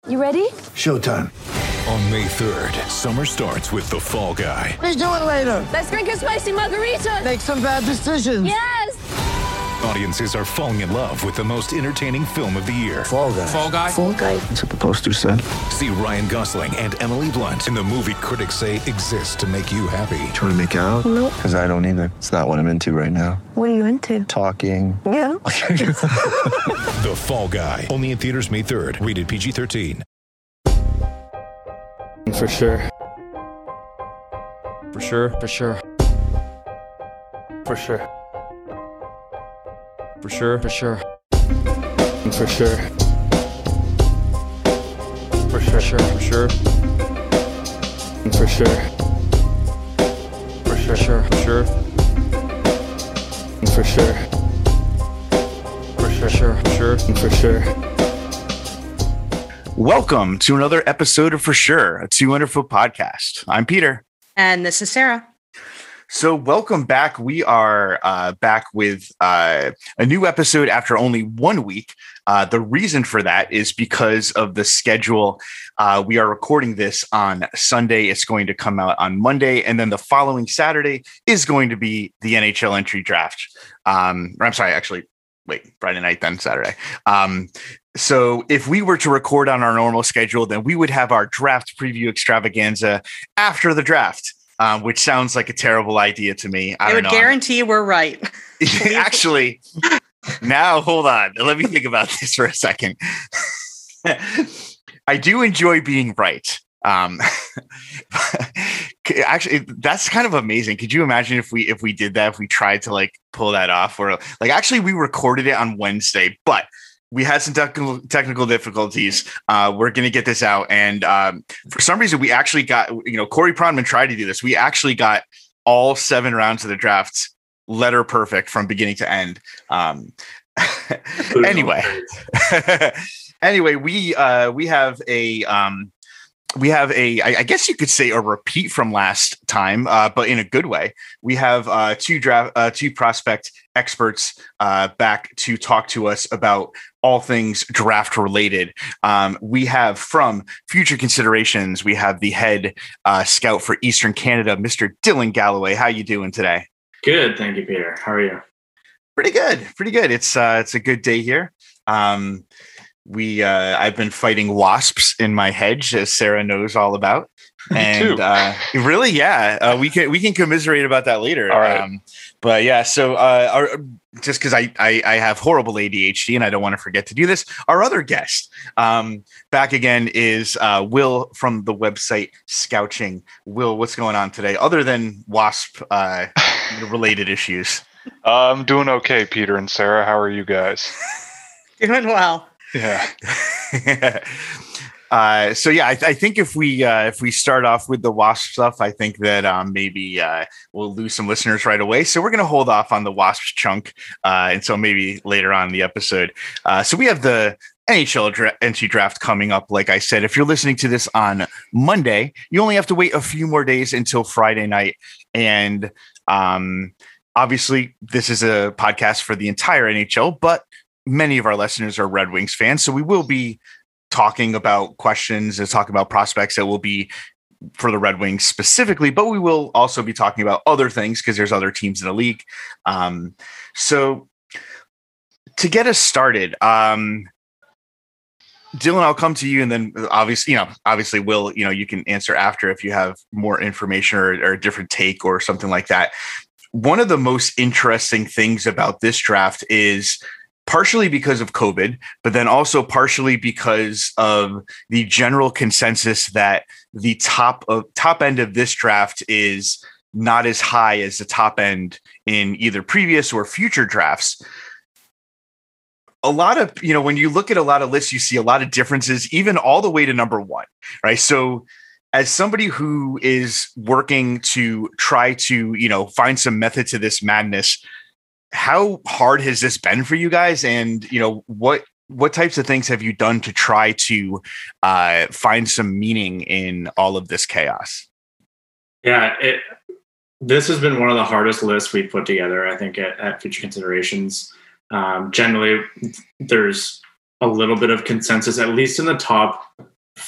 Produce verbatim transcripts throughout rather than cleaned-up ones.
You ready? Showtime. On May third, summer starts with The Fall Guy. Let's do it later. Let's drink a spicy margarita. Make some bad decisions. Yes! Audiences are falling in love with the most entertaining film of the year. Fall Guy. Fall Guy. Fall Guy. That's what the poster said. See Ryan Gosling and Emily Blunt in the movie critics say exists to make you happy. Trying to make it out? Nope. Because I don't either. It's not what I'm into right now. What are you into? Talking. Yeah. The Fall Guy. Only in theaters May third. Rated P G thirteen. For sure. For sure. For sure. For sure. For sure. For sure. For sure. For sure. For sure. For sure. For sure. For sure. For sure. For sure. For sure. For sure. For sure. For sure. Welcome to another episode of For Sure, a two hundred foot podcast. I'm Peter. And this is Sarah. So welcome back. We are uh, back with uh, a new episode after only one week. Uh, the reason for that is because of the schedule. Uh, we are recording this on Sunday. It's going to come out on Monday. And then the following Saturday is going to be the N H L entry draft. Um, or I'm sorry, actually, wait, Friday night, then Saturday. Um, So if we were to record on our normal schedule, then we would have our draft preview extravaganza after the draft, um, which sounds like a terrible idea to me. I I don't would know. guarantee we're right. Actually, now hold on. Let me think about this for a second. I do enjoy being right. Um, actually, that's kind of amazing. Could you imagine if we if we did that? If we tried to like pull that off, or like actually we recorded it on Wednesday, but we had some technical technical difficulties. Uh, we're going to get this out. And um, for some reason, we actually got, you know, Corey Pronman tried to do this. We actually got all seven rounds of the draft letter perfect from beginning to end. Um, anyway, anyway, we uh, we have a um, we have a, I I guess you could say a repeat from last time, uh, but in a good way. We have uh, two draft, uh, two prospect experts uh, back to talk to us about all things draft related. Um, we have from Future Considerations, we have the head uh, scout for Eastern Canada, Mister Dylan Galloway. How you doing today? Good, thank you, Peter. How are you? Pretty good, pretty good. It's uh, it's a good day here. Um, we uh, I've been fighting wasps in my hedge, as Sarah knows all about. And uh, really, yeah, uh, we can we can commiserate about that later. All right. Um, but yeah, so uh, our, just because I, I I have horrible A D H D and I don't want to forget to do this, our other guest um, back again is uh, Will from the website Scouching. Will, what's going on today, other than wasp uh, related issues? Uh, I'm doing okay, Peter and Sarah. How are you guys? Doing well. Yeah. Uh, so yeah, I, I think if we uh, if we start off with the wasp stuff, I think that um, maybe uh, we'll lose some listeners right away. So we're going to hold off on the wasps chunk uh, until maybe later on in the episode. Uh, so we have the N H L dra- entry draft coming up. Like I said, if you're listening to this on Monday, you only have to wait a few more days until Friday night. And um, obviously, this is a podcast for the entire N H L, but many of our listeners are Red Wings fans, so we will be talking about questions and talk about prospects that will be for the Red Wings specifically, but we will also be talking about other things because there's other teams in the league. Um, so to get us started, um, Dylan, I'll come to you, and then obviously, you know, obviously, Will, you know, you can answer after if you have more information or, or a different take or something like that. One of the most interesting things about this draft is partially because of COVID, but then also partially because of the general consensus that the top of top end of this draft is not as high as the top end in either previous or future drafts. A lot of, you know, when you look at a lot of lists, you see a lot of differences, even all the way to number one, right? So as somebody who is working to try to, you know, find some method to this madness, how hard has this been for you guys? And, you know, what what types of things have you done to try to uh, find some meaning in all of this chaos? Yeah, it, this has been one of the hardest lists we've put together, I think, at, at Future Considerations. Um, generally, there's a little bit of consensus, at least in the top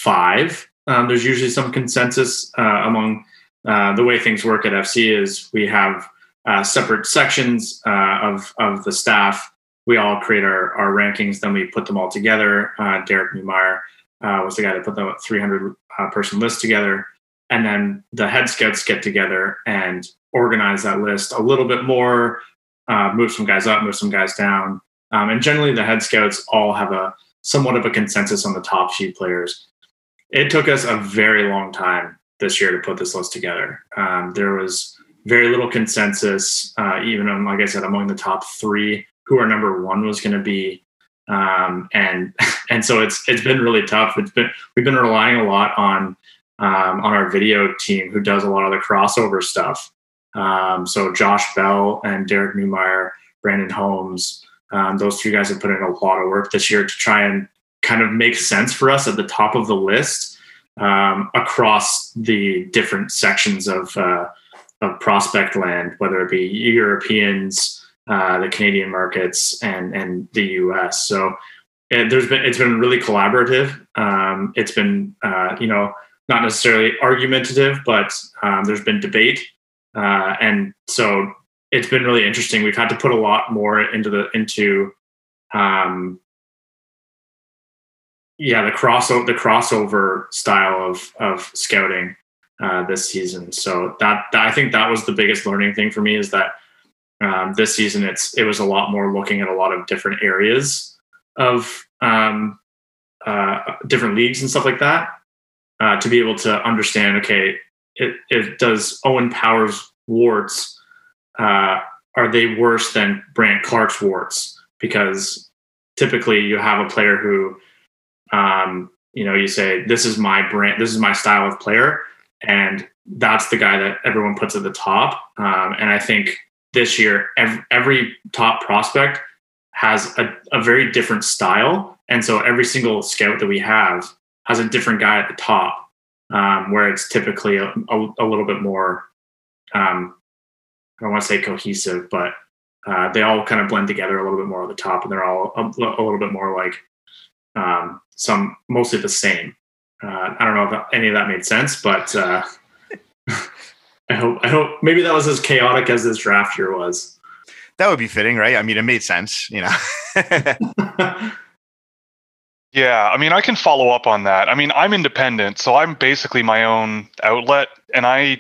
five. Um, there's usually some consensus uh, among uh, the way things work at F C is we have uh, separate sections uh, of of the staff. We all create our, our rankings, then we put them all together. Uh, Derek Neumeyer uh, was the guy that put the three hundred uh, person list together. And then the head scouts get together and organize that list a little bit more, uh, move some guys up, move some guys down. Um, and generally the head scouts all have a somewhat of a consensus on the top few players. It took us a very long time this year to put this list together. Um, there was very little consensus, uh, even on, like I said, among the top three, who our number one was going to be. Um, and and so it's it's been really tough. It's been we've been relying a lot on um, on our video team, who does a lot of the crossover stuff. Um, so Josh Bell and Derek Neumeyer, Brandon Holmes, um, those three guys have put in a lot of work this year to try and kind of make sense for us at the top of the list um, across the different sections of uh, of prospect land, whether it be Europeans, uh, the Canadian markets, and and the U S. So it, there's been it's been really collaborative. Um, it's been uh, you know not necessarily argumentative, but um, there's been debate, uh, and so it's been really interesting. We've had to put a lot more into the into um, yeah the crossover the crossover style of of scouting uh, this season. So that, that I think that was the biggest learning thing for me, is that um, this season it's it was a lot more looking at a lot of different areas of um, uh, different leagues and stuff like that uh, to be able to understand. Okay, it, it does Owen Power's warts uh, are they worse than Brant Clark's warts? Because typically you have a player who um, you know you say this is my brand, this is my style of player, and that's the guy that everyone puts at the top. Um, and I think this year, every, every top prospect has a, a very different style. And so every single scout that we have has a different guy at the top, um, where it's typically a, a, a little bit more, um, I don't want to say cohesive, but uh, they all kind of blend together a little bit more at the top, and they're all a, a little bit more like um, some, mostly the same. Uh, I don't know if any of that made sense, but uh, I hope I hope maybe that was as chaotic as this draft year was. That would be fitting, right? I mean, it made sense, you know. Yeah, I mean, I can follow up on that. I mean, I'm independent, so I'm basically my own outlet, and I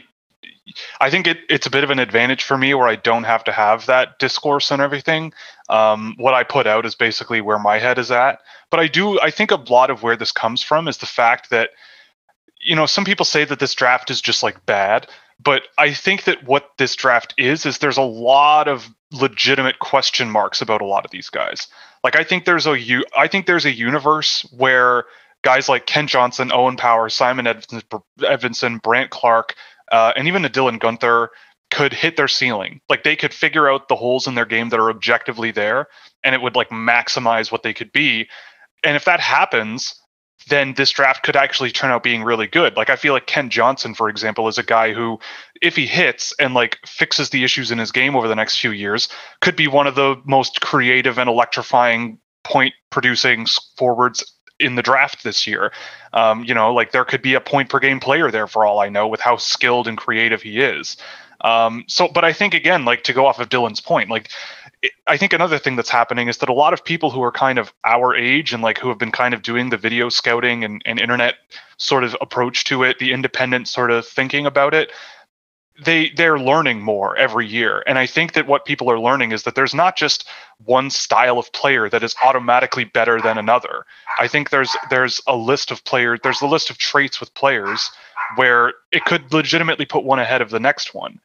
I think it, it's a bit of an advantage for me where I don't have to have that discourse and everything. Um, what I put out is basically where my head is at. But I do, I think a lot of where this comes from is the fact that, you know, some people say that this draft is just like bad, but I think that what this draft is, is there's a lot of legitimate question marks about a lot of these guys. Like, I think there's a, I think there's a universe where guys like Kent Johnson, Owen Power, Simon Edvinsson, Brant Clark, uh, and even a Dylan Guenther could hit their ceiling. Like, they could figure out the holes in their game that are objectively there, and it would like maximize what they could be. And if that happens, then this draft could actually turn out being really good. Like, I feel like Kent Johnson, for example, is a guy who, if he hits and like fixes the issues in his game over the next few years, could be one of the most creative and electrifying point producing forwards in the draft this year. Um, you know, like there could be a point per game player there for all I know, with how skilled and creative he is. Um, so, but I think, again, like to go off of Dylan's point, like it, I think another thing that's happening is that a lot of people who are kind of our age and like who have been kind of doing the video scouting and, and internet sort of approach to it, the independent sort of thinking about it, they they're learning more every year. And I think that what people are learning is that there's not just one style of player that is automatically better than another. I think there's there's a list of players, there's a list of traits with players where it could legitimately put one ahead of the next one.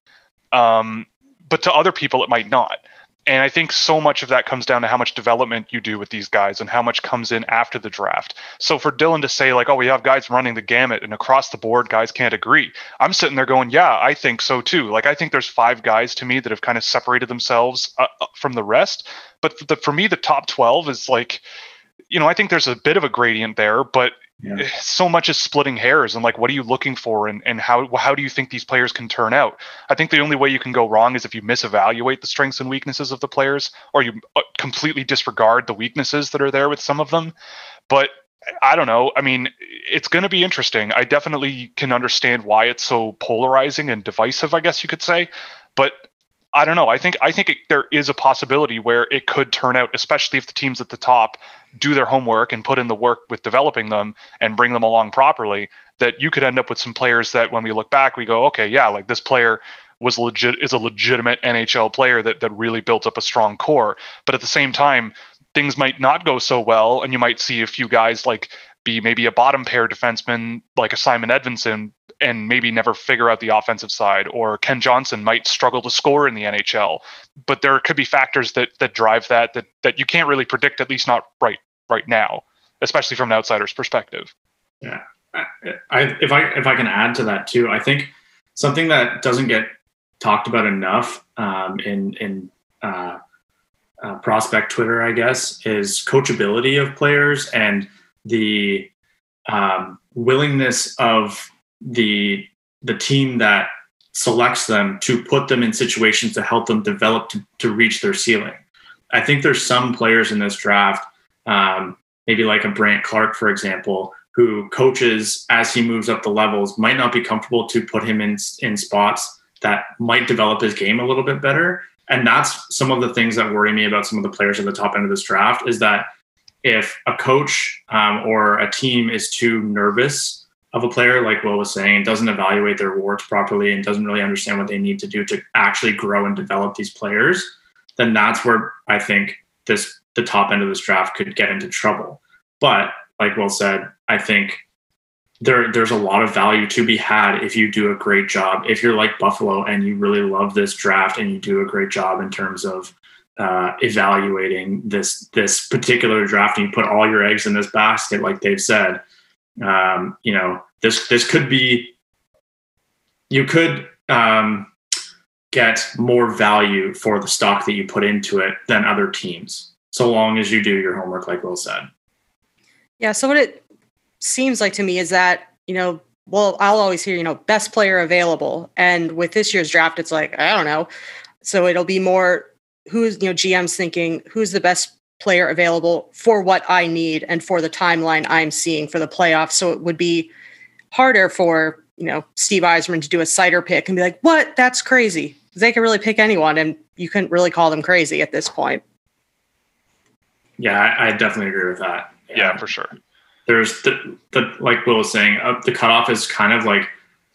Um, but to other people, it might not. And I think so much of that comes down to how much development you do with these guys and how much comes in after the draft. So for Dylan to say like, oh, we have guys running the gamut and across the board, guys can't agree. I'm sitting there going, yeah, I think so too. Like, I think there's five guys to me that have kind of separated themselves uh, from the rest. But the, for me, the top twelve is like, you know, I think there's a bit of a gradient there, but yeah. So much is splitting hairs and like, what are you looking for, and, and how how do you think these players can turn out? I think the only way you can go wrong is if you misevaluate the strengths and weaknesses of the players, or you completely disregard the weaknesses that are there with some of them. But I don't know. I mean, it's going to be interesting. I definitely can understand why it's so polarizing and divisive, I guess you could say. But I don't know. I think I think it, there is a possibility where it could turn out, especially if the teams at the top do their homework and put in the work with developing them and bring them along properly, that you could end up with some players that when we look back, we go, okay, yeah, like this player was legit is a legitimate N H L player that that really built up a strong core. But at the same time, things might not go so well, and you might see a few guys like be maybe a bottom pair defenseman like a Simon Edvinsson and maybe never figure out the offensive side, or Ken Johnson might struggle to score in the N H L. But there could be factors that that drive that that that you can't really predict, at least not right right now, especially from an outsider's perspective. Yeah, I, I, if I if I can add to that too, I think something that doesn't get talked about enough um, in in uh, uh, prospect Twitter, I guess, is coachability of players and the um, willingness of the the team that selects them to put them in situations to help them develop to, to reach their ceiling. I think there's some players in this draft, um, maybe like a Brant Clark, for example, who coaches as he moves up the levels might not be comfortable to put him in in spots that might develop his game a little bit better. And that's some of the things that worry me about some of the players at the top end of this draft, is that if a coach um, or a team is too nervous of a player, like Will was saying, and doesn't evaluate their warts properly and doesn't really understand what they need to do to actually grow and develop these players, then that's where I think this the top end of this draft could get into trouble. But like Will said, I think there there's a lot of value to be had if you do a great job. If you're like Buffalo and you really love this draft and you do a great job in terms of uh, evaluating this this particular draft, and you put all your eggs in this basket, like they've said, um, you know, this this could be, you could um, get more value for the stock that you put into it than other teams, so long as you do your homework, like Will said. Yeah. So what it seems like to me is that, you know, well, I'll always hear, you know, best player available. And with this year's draft, it's like, I don't know. So it'll be more who's, you know, G M's thinking who's the best player available for what I need and for the timeline I'm seeing for the playoffs. So it would be harder for, you know, Steve Yzerman to do a cider pick and be like, what? That's crazy. They can really pick anyone. And you couldn't really call them crazy at this point. Yeah, I, I definitely agree with that. Yeah, yeah, for sure. There's the, the like Will was saying, uh, the cutoff is kind of like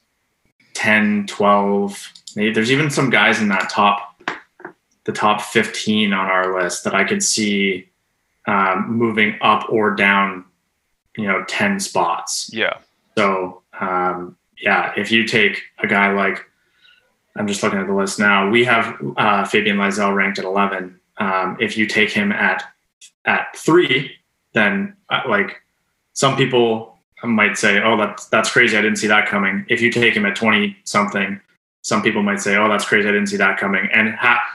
ten, twelve. Maybe there's even some guys in that top, the top fifteen on our list that I could see um, moving up or down, you know, ten spots. Yeah. So, um, yeah, if you take a guy like, I'm just looking at the list now, we have uh, Fabian Lysell ranked at eleven. Um, if you take him at at three, then uh, like, some people might say, oh, that's, that's crazy. I didn't see that coming. If you take him at twenty something, some people might say, oh, that's crazy. I didn't see that coming. And ha-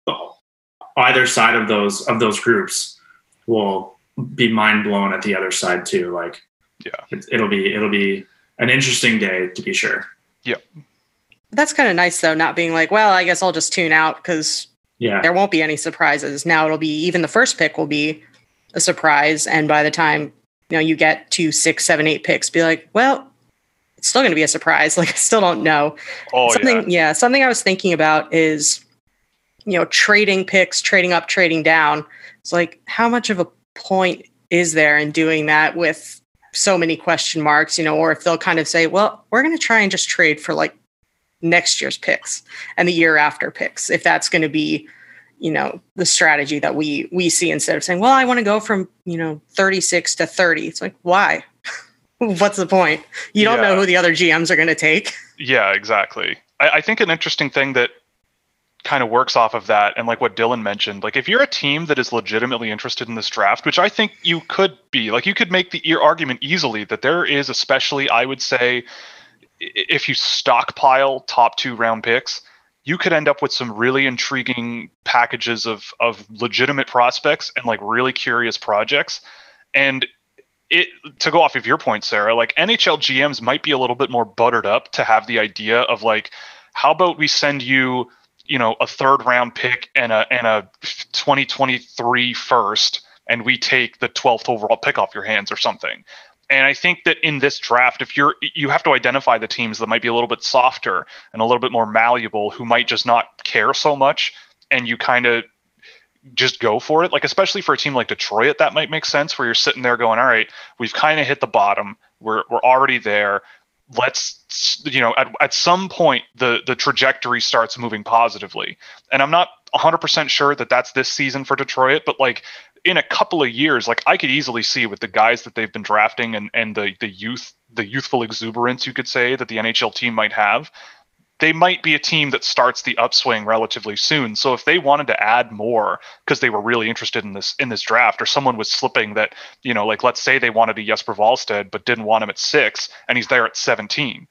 either side of those, of those groups will be mind blown at the other side too. Like, yeah, it, it'll be, it'll be an interesting day to be sure. Yeah. That's kind of nice though, not being like, well, I guess I'll just tune out because yeah, there won't be any surprises. Now it'll be, even the first pick will be a surprise. And by the time, you know, you get two, six, seven, eight picks, be like, well, it's still going to be a surprise. Like, I still don't know. Oh, something, yeah. yeah. Something I was thinking about is, you know, trading picks, trading up, trading down. It's like, how much of a point is there in doing that with so many question marks, you know, or if they'll kind of say, well, we're going to try and just trade for like next year's picks and the year after picks. If that's going to be, you know, the strategy that we, we see instead of saying, well, I want to go from, you know, thirty-six to thirty. It's like, why? What's the point? You don't yeah. know who the other G Ms are going to take. Yeah, exactly. I, I think an interesting thing that kind of works off of that, and like what Dylan mentioned, like if you're a team that is legitimately interested in this draft, which I think you could be, like you could make the your argument easily that there is, especially I would say, if you stockpile top two round picks, you could end up with some really intriguing packages of of legitimate prospects and like really curious projects. And it, to go off of your point, Sarah, like N H L G Ms might be a little bit more buttered up to have the idea of like, how about we send you, you know, a third round pick and a and a twenty twenty-three first and we take the twelfth overall pick off your hands or something. And I think that in this draft, if you're, you have to identify the teams that might be a little bit softer and a little bit more malleable, who might just not care so much, and you kind of just go for it. Like, especially for a team like Detroit, that might make sense, where you're sitting there going, all right, we've kind of hit the bottom. We're we're already there. Let's, you know, at, at some point, the the trajectory starts moving positively. And I'm not one hundred percent sure that that's this season for Detroit, but like, in a couple of years, like I could easily see with the guys that they've been drafting and, and the, the youth, the youthful exuberance, you could say, that the N H L team might have, they might be a team that starts the upswing relatively soon. So if they wanted to add more because they were really interested in this in this draft, or someone was slipping that, you know, like let's say they wanted a Jesper Wallstedt but didn't want him at six and he's there at seventeen,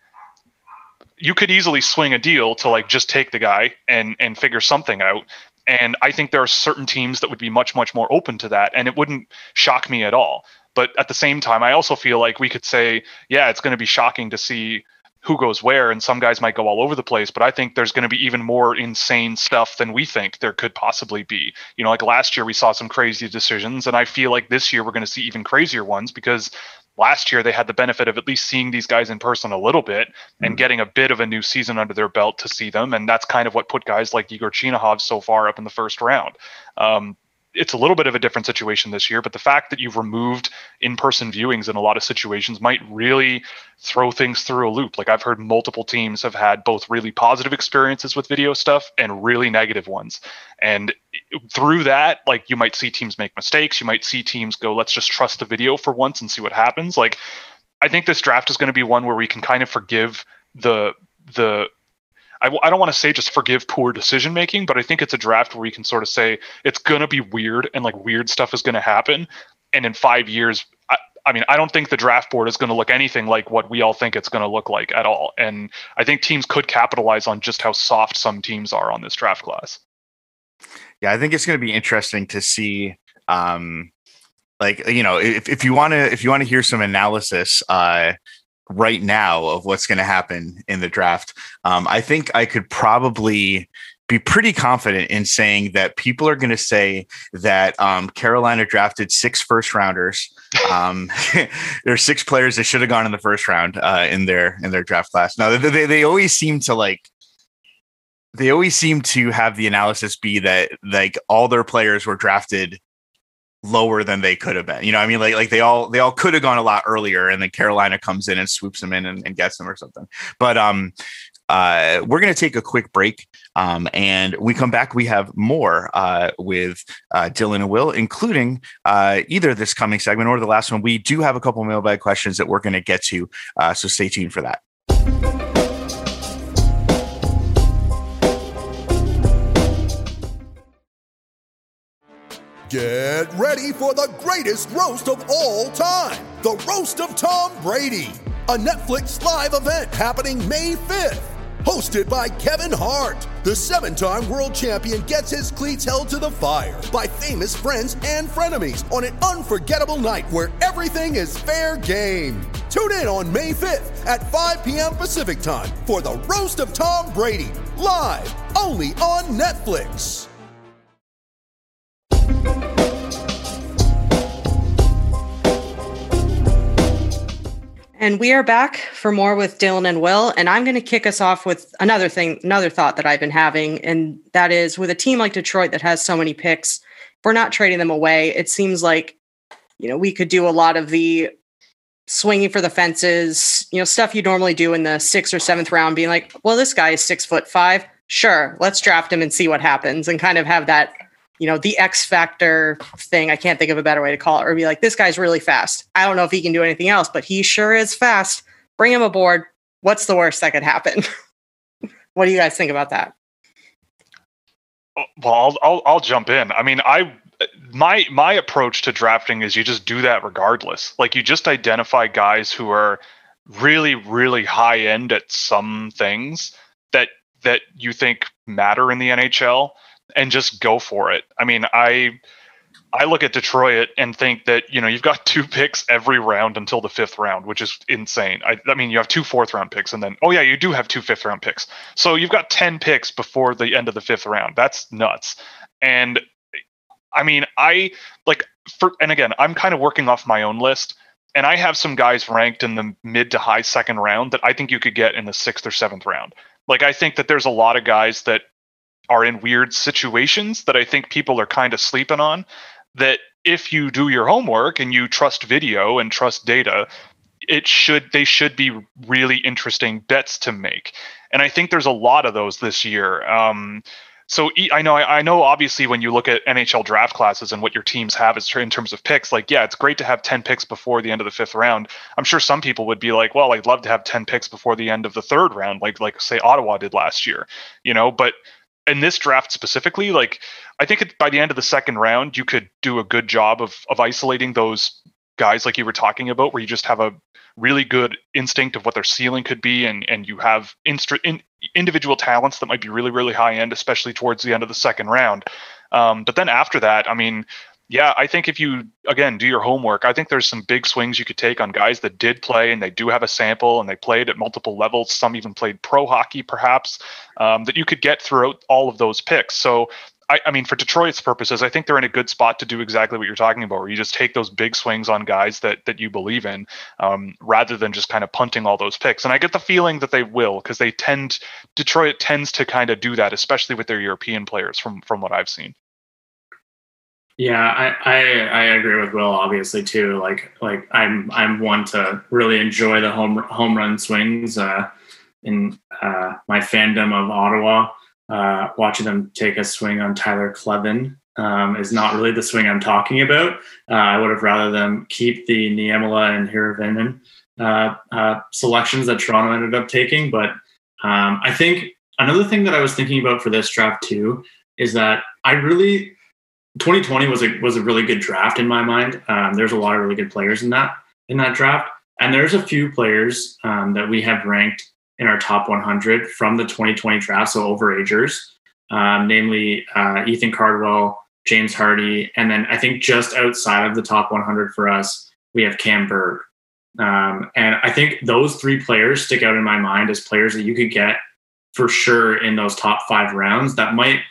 you could easily swing a deal to like just take the guy and and figure something out. And I think there are certain teams that would be much, much more open to that. And it wouldn't shock me at all. But at the same time, I also feel like we could say, yeah, it's going to be shocking to see who goes where. And some guys might go all over the place. But I think there's going to be even more insane stuff than we think there could possibly be. You know, like last year we saw some crazy decisions. And I feel like this year we're going to see even crazier ones, because last year they had the benefit of at least seeing these guys in person a little bit and mm-hmm. getting a bit of a new season under their belt to see them. And that's kind of what put guys like Igor Chinakhov so far up in the first round. Um, it's a little bit of a different situation this year, but the fact that you've removed in-person viewings in a lot of situations might really throw things through a loop. Like I've heard multiple teams have had both really positive experiences with video stuff and really negative ones. And through that, like you might see teams make mistakes. You might see teams go, let's just trust the video for once and see what happens. Like, I think this draft is going to be one where we can kind of forgive the, the, I, I don't want to say just forgive poor decision making, but I think it's a draft where we can sort of say it's going to be weird and like weird stuff is going to happen. And in five years, I, I mean, I don't think the draft board is going to look anything like what we all think it's going to look like at all. And I think teams could capitalize on just how soft some teams are on this draft class. Yeah, I think it's going to be interesting to see, um, like, you know, if, if you want to if you want to hear some analysis uh, right now of what's going to happen in the draft, um, I think I could probably be pretty confident in saying that people are going to say that um, Carolina drafted six first rounders. Um, there are six players that should have gone in the first round uh, in their in their draft class. Now, they, they, they always seem to like. They always seem to have the analysis be that like all their players were drafted lower than they could have been. You know what I mean? Like, like they all, they all could have gone a lot earlier, and then Carolina comes in and swoops them in and, and gets them or something. But um, uh, we're going to take a quick break. Um, and when we come back, we have more uh, with uh, Dylan and Will, including uh, either this coming segment or the last one. We do have a couple mailbag questions that we're going to get to. Uh, so stay tuned for that. Get ready for the greatest roast of all time, the Roast of Tom Brady, a Netflix live event happening May fifth. Hosted by Kevin Hart, the seven-time world champion gets his cleats held to the fire by famous friends and frenemies on an unforgettable night where everything is fair game. Tune in on May fifth at five p.m. Pacific time for the Roast of Tom Brady, live only on Netflix. And we are back for more with Dylan and Will. And I'm going to kick us off with another thing, another thought that I've been having. And that is, with a team like Detroit that has so many picks, if we're not trading them away, it seems like, you know, we could do a lot of the swinging for the fences, you know, stuff you normally do in the sixth or seventh round, being like, well, this guy is six foot five. Sure, let's draft him and see what happens, and kind of have that, you know, the X factor thing. I can't think of a better way to call it. Or be like, this guy's really fast. I don't know if he can do anything else, but he sure is fast. Bring him aboard. What's the worst that could happen? What do you guys think about that? Well, I'll, I'll, I'll jump in. I mean, I, my, my approach to drafting is you just do that regardless. Like, you just identify guys who are really, really high end at some things that, that you think matter in the N H L, and just go for it. I mean, I I look at Detroit and think that, you know, you've got two picks every round until the fifth round, which is insane. I, I mean, you have two fourth round picks, and then, oh yeah, you do have two fifth round picks. So you've got ten picks before the end of the fifth round. That's nuts. And I mean, I like, for, and again, I'm kind of working off my own list, and I have some guys ranked in the mid to high second round that I think you could get in the sixth or seventh round. Like, I think that there's a lot of guys that are in weird situations that I think people are kind of sleeping on, that if you do your homework and you trust video and trust data, it should they should be really interesting bets to make. And I think there's a lot of those this year. Um, so I know I know obviously when you look at N H L draft classes and what your teams have is in terms of picks, like, yeah, it's great to have ten picks before the end of the fifth round. I'm sure some people would be like, well, I'd love to have ten picks before the end of the third round, like like say Ottawa did last year, you know, but in this draft specifically, like, I think it, by the end of the second round, you could do a good job of of isolating those guys like you were talking about, where you just have a really good instinct of what their ceiling could be, and and you have instru- in, individual talents that might be really, really high end, especially towards the end of the second round. Um, but then after that, I mean, yeah, I think if you, again, do your homework, I think there's some big swings you could take on guys that did play and they do have a sample and they played at multiple levels. Some even played pro hockey, perhaps, um, that you could get throughout all of those picks. So, I, I mean, for Detroit's purposes, I think they're in a good spot to do exactly what you're talking about, where you just take those big swings on guys that that you believe in, um, rather than just kind of punting all those picks. And I get the feeling that they will, because they tend, Detroit tends to kind of do that, especially with their European players from from what I've seen. Yeah, I, I I agree with Will, obviously, too. Like like I'm I'm one to really enjoy the home home run swings. Uh, in uh, my fandom of Ottawa, uh, watching them take a swing on Tyler Kleven um, is not really the swing I'm talking about. Uh, I would have rather them keep the Niemela and Hirvonen uh, uh, selections that Toronto ended up taking. But um, I think another thing that I was thinking about for this draft too is that I really. twenty twenty was a was a really good draft in my mind. Um, there's a lot of really good players in that in that draft, and there's a few players um, that we have ranked in our top one hundred from the twenty twenty draft, so overagers, um, namely uh, Ethan Cardwell, James Hardy, and then I think just outside of the top one hundred for us, we have Cam Berg. Um, and I think those three players stick out in my mind as players that you could get for sure in those top five rounds that might.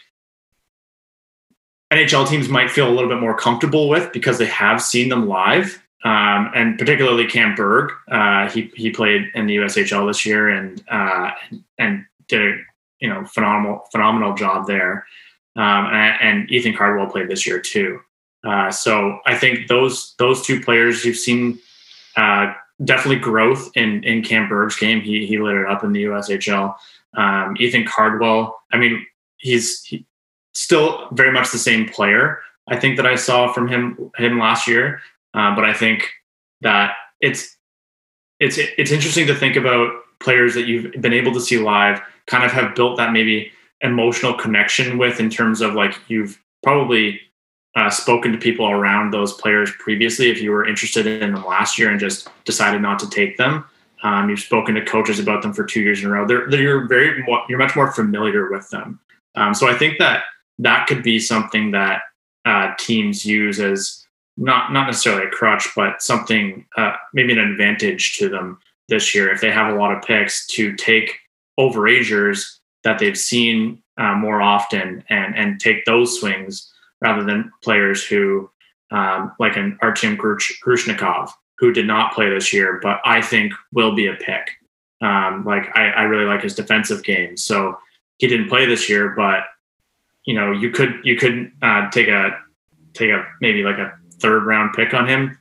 N H L teams might feel a little bit more comfortable with because they have seen them live, um, and particularly Cam Berg. Uh, he he played in the U S H L this year and uh, and did a you know phenomenal phenomenal job there. Um, and, and Ethan Cardwell played this year too. Uh, so I think those those two players you've seen uh, definitely growth in in Cam Berg's game. He he lit it up in the U S H L. Um, Ethan Cardwell. I mean, he's. He, Still very much the same player, I think, that I saw from him him last year. Uh, but I think that it's it's it's interesting to think about players that you've been able to see live, kind of have built that maybe emotional connection with, in terms of like you've probably uh, spoken to people around those players previously if you were interested in them last year and just decided not to take them. Um, you've spoken to coaches about them for two years in a row. They're, they're you're very you're much more familiar with them. Um, so I think that. That could be something that uh, teams use as not not necessarily a crutch, but something uh, maybe an advantage to them this year if they have a lot of picks to take overagers that they've seen uh, more often and and take those swings rather than players who um, like an Artyom Grushnikov, who did not play this year, but I think will be a pick. Um, like I, I really like his defensive game, so he didn't play this year, but. You know, you could you could uh, take a take a maybe like a third round pick on him,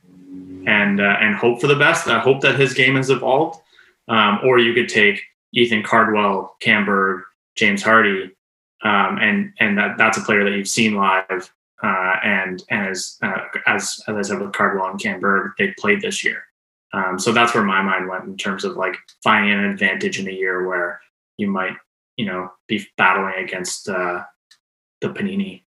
and uh, and hope for the best. I hope that his game has evolved, um, or you could take Ethan Cardwell, Cam Berg, James Hardy, um, and and that, that's a player that you've seen live, uh, and and as uh, as as I said with Cardwell and Cam Berg, they played this year. Um, so that's where my mind went in terms of like finding an advantage in a year where you might you know be battling against. Uh, the Panini.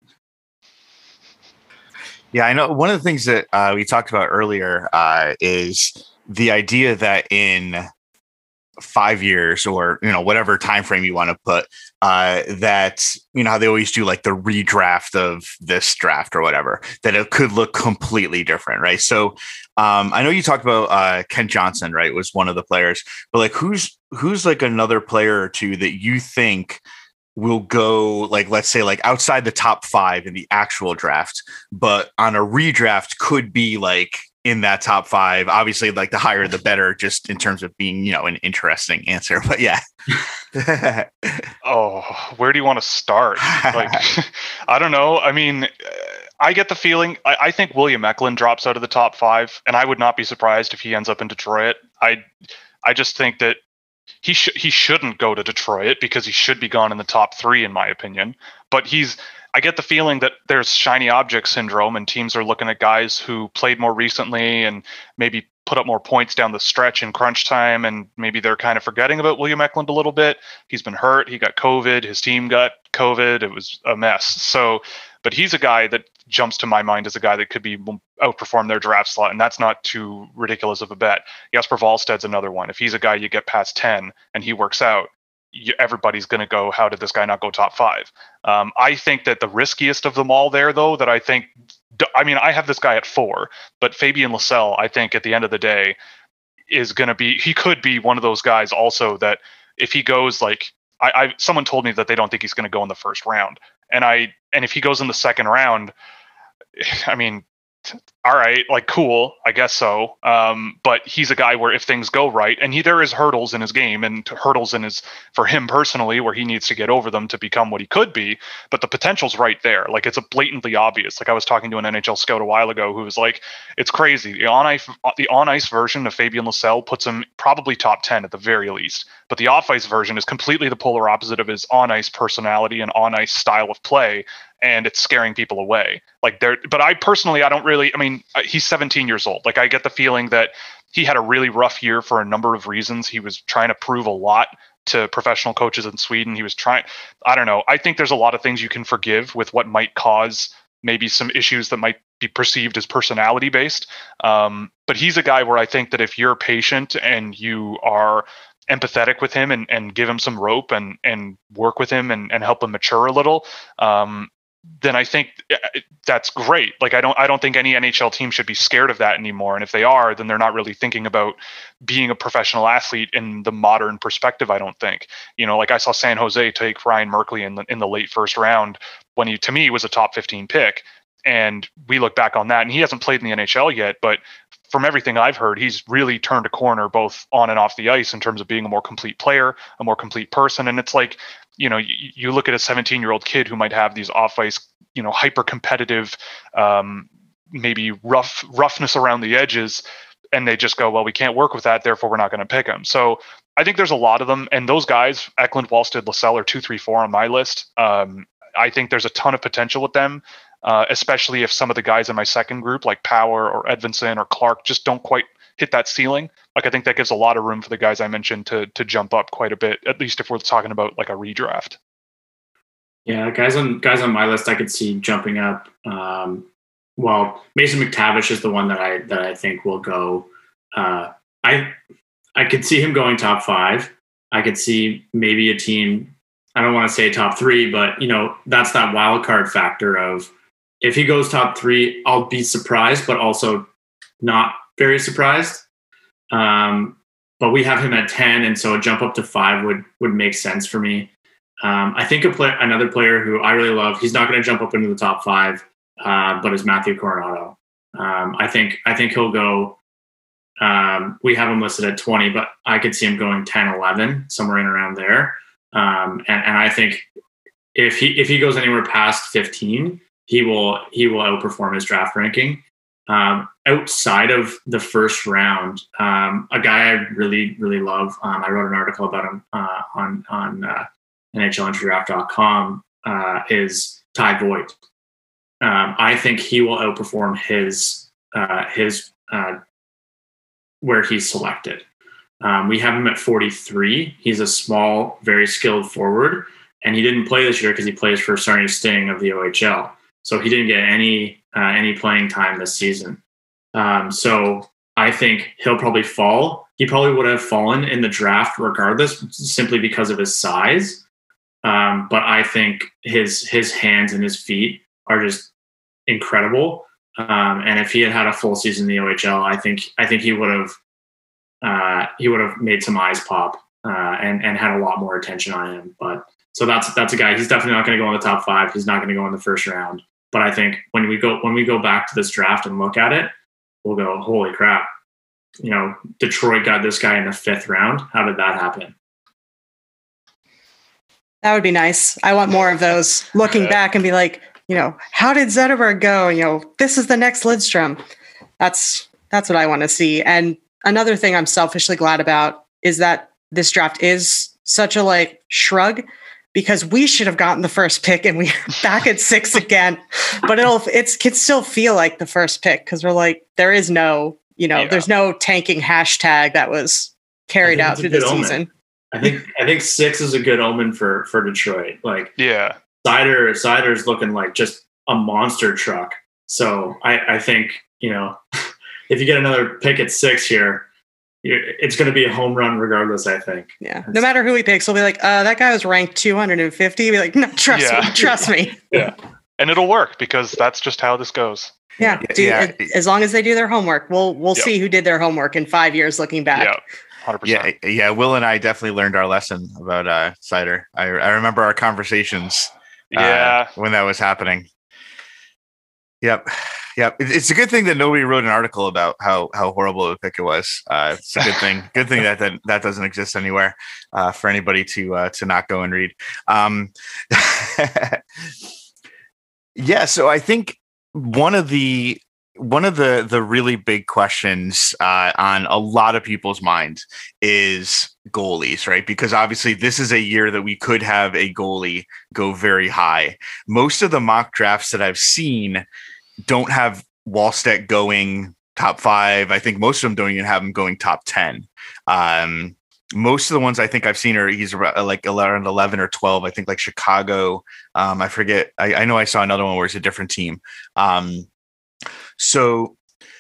Yeah, I know one of the things that uh, we talked about earlier uh, is the idea that in five years or, you know, whatever time frame you want to put, uh, that, you know, how they always do like the redraft of this draft or whatever, that it could look completely different, right? So um, I know you talked about uh, Kent Johnson, right, was one of the players, but like who's who's like another player or two that you think will go like, let's say like outside the top five in the actual draft, but on a redraft could be like in that top five. Obviously, like the higher the better, just in terms of being, you know, an interesting answer. But yeah. Oh, where do you want to start? Like, I don't know. I mean, I get the feeling, I, I think William Eklund drops out of the top five, and I would not be surprised if he ends up in Detroit. I, I just think that he should he shouldn't go to Detroit because he should be gone in the top three, in my opinion. But he's, I get the feeling that there's shiny object syndrome, and teams are looking at guys who played more recently and maybe put up more points down the stretch in crunch time, and maybe they're kind of forgetting about William Eklund a little bit. He's been hurt. He got COVID. His team got COVID. It was a mess. So, but he's a guy that jumps to my mind as a guy that could be outperform their draft slot, and that's not too ridiculous of a bet. Jesper Wallsted's another one. If he's a guy you get past ten and he works out, you, everybody's going to go, how did this guy not go top five? Um, I think that the riskiest of them all there, though, that I think, I mean, I have this guy at four, but Fabian Lysell, I think at the end of the day, is going to be, he could be one of those guys also that if he goes like, I, I someone told me that they don't think he's going to go in the first round. And I, and if he goes in the second round, I mean, all right, like cool, I guess so. Um, but he's a guy where if things go right, and he there is hurdles in his game and hurdles in his for him personally where he needs to get over them to become what he could be. But the potential's right there. Like it's a blatantly obvious. Like I was talking to an N H L scout a while ago who was like, it's crazy. The on ice the on ice version of Fabian Lysell puts him probably top ten at the very least. But the off ice version is completely the polar opposite of his on ice personality and on ice style of play. And it's scaring people away. Like there, but I personally, I don't really, I mean, he's seventeen years old. Like I get the feeling that he had a really rough year for a number of reasons. He was trying to prove a lot to professional coaches in Sweden. He was trying, I don't know. I think there's a lot of things you can forgive with what might cause maybe some issues that might be perceived as personality based. Um, but he's a guy where I think that if you're patient and you are empathetic with him and, and give him some rope and, and work with him and, and help him mature a little, um, then I think that's great. Like I don't, I don't think any N H L team should be scared of that anymore. And if they are, then they're not really thinking about being a professional athlete in the modern perspective. I don't think, you know, like I saw San Jose take Ryan Merkley in the in the late first round when he, to me, was a top fifteen pick. And we look back on that, and he hasn't played in the N H L yet, but from everything I've heard, he's really turned a corner both on and off the ice in terms of being a more complete player, a more complete person. And it's like, you know, you, you look at a seventeen year old kid who might have these off ice, you know, hyper competitive, um, maybe rough roughness around the edges, and they just go, well, we can't work with that, therefore we're not going to pick him. So I think there's a lot of them, and those guys, Eklund, Wallsted, Lysell, are two, three, four on my list. Um, I think there's a ton of potential with them, uh, especially if some of the guys in my second group, like Power or Edvinsson or Clark, just don't quite hit that ceiling. Like I think that gives a lot of room for the guys I mentioned to to jump up quite a bit, at least if we're talking about like a redraft. Yeah, guys on guys on my list I could see jumping up. Um, well, Mason McTavish is the one that I that I think will go. Uh, I I could see him going top five. I could see maybe a team. I don't want to say top three, but you know that's that wild card factor of if he goes top three, I'll be surprised, but also not very surprised. Um, but we have him at ten, and so a jump up to five would would make sense for me. Um, I think a play, another player who I really love, he's not going to jump up into the top five, uh, but is Matthew Coronado. Um, I think I think he'll go. Um, we have him listed at twenty, but I could see him going ten, eleven, somewhere in around there. Um, and, and I think if he if he goes anywhere past fifteen, he will he will outperform his draft ranking. Um, outside of the first round, um, a guy I really really love. Um, I wrote an article about him uh, on on uh, N H L entry draft dot com. Uh, is Ty Voigt. Um, I think he will outperform his uh, his uh, where he's selected. Um, we have him at forty-three. He's a small, very skilled forward, and he didn't play this year because he plays for Sarnia Sting of the O H L. So he didn't get any uh, any playing time this season. Um, so I think he'll probably fall. He probably would have fallen in the draft regardless, simply because of his size. Um, but I think his his hands and his feet are just incredible. Um, and if he had had a full season in the O H L, I think I think he would have uh, he would have made some eyes pop uh, and and had a lot more attention on him. But So that's that's a guy. He's definitely not going to go in the top five. He's not going to go in the first round. But I think when we go when we go back to this draft and look at it, we'll go, holy crap! You know, Detroit got this guy in the fifth round. How did that happen? That would be nice. I want more of those. Looking Yeah. back and be like, you know, how did Zetterberg go? You know, this is the next Lidstrom. That's that's what I want to see. And another thing I'm selfishly glad about is that this draft is such a like shrug, because we should have gotten the first pick and we're back at six again. But it'll it's can still feel like the first pick because we're like, there is no, you know, Yeah. there's no tanking hashtag that was carried I think out it's a through the good omen. season. I think I think six is a good omen for for Detroit. Like Yeah. Cider Cider's looking like just a monster truck. So I, I think, you know, if you get another pick at six here, you're, it's going to be a home run regardless, I think. Yeah. No matter who he picks, we'll be like, uh, that guy was ranked two hundred fifty. Be like, no, trust Yeah. me, trust me. Yeah. And it'll work because that's just how this goes. Yeah. Yeah, Do, yeah. As long as they do their homework, we'll we'll Yep. see who did their homework in five years looking back. Yeah. one hundred percent. Yeah, yeah. Will and I definitely learned our lesson about uh, Cider. I, I remember our conversations. uh, Yeah. when that was happening. Yep, yep. It- It's a good thing that nobody wrote an article about how how horrible of a pick it was. Uh, it's a good thing. Good thing that that, that doesn't exist anywhere uh, for anybody to uh, to not go and read. Um, yeah. So I think one of the one of the the really big questions uh, on a lot of people's minds is goalies, right? Because obviously this is a year that we could have a goalie go very high. Most of the mock drafts that I've seen don't have Wallstedt going top five. I think most of them don't even have him going top ten. Um, most of the ones I think I've seen are he's ar- like around eleven or twelve. I think like Chicago. Um, I forget. I, I know I saw another one where it's a different team. Um, So,